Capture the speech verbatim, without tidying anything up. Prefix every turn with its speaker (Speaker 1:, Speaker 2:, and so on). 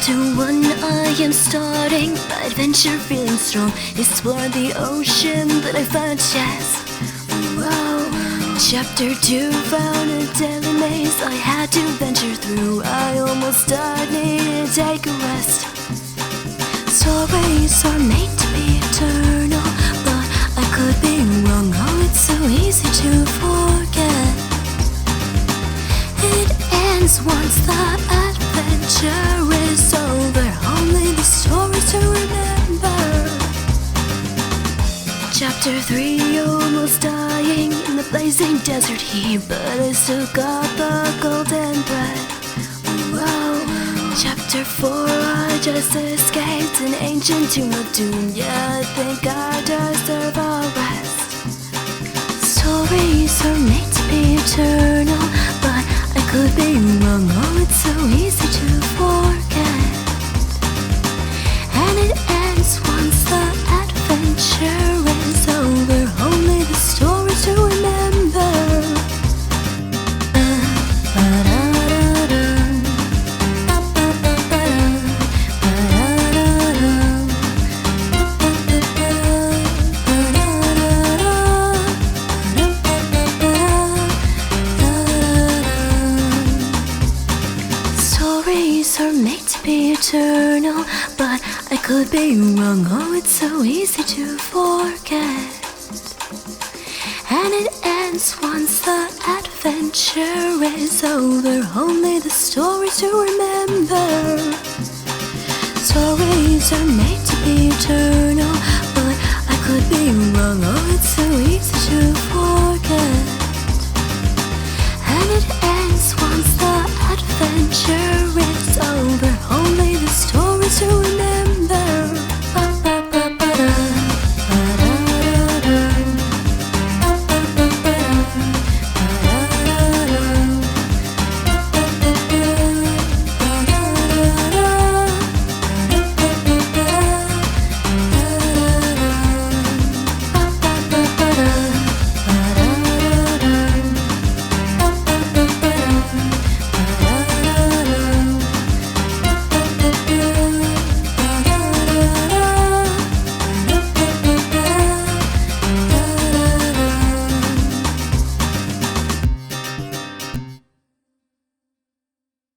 Speaker 1: Chapter one, I am starting my adventure feeling strong. Explore the ocean that I found, yes. Whoa. Chapter two, found a deadly maze I had to venture through. I almost died, needed to take a rest. Stories are made to be eternal, but I could be wrong. Oh, it's so easy to forget. It ends once the adventure is over. Only the story to remember. Chapter three, almost dying in the blazing desert heat, but I still got the golden thread. Whoa. Chapter four, I just escaped an ancient tomb of doom. Yeah, I think I deserve a rest. Stories are made to be eternal, but I could be wrong. Oh, it's so easy to forget. And it ends once the adventure is over. Only the story to remember. Stories are made to be eternal, but I could be wrong. Oh, it's so easy to forget. And it ends once the adventure is over. Only the story to remember. Stories are made to be eternal.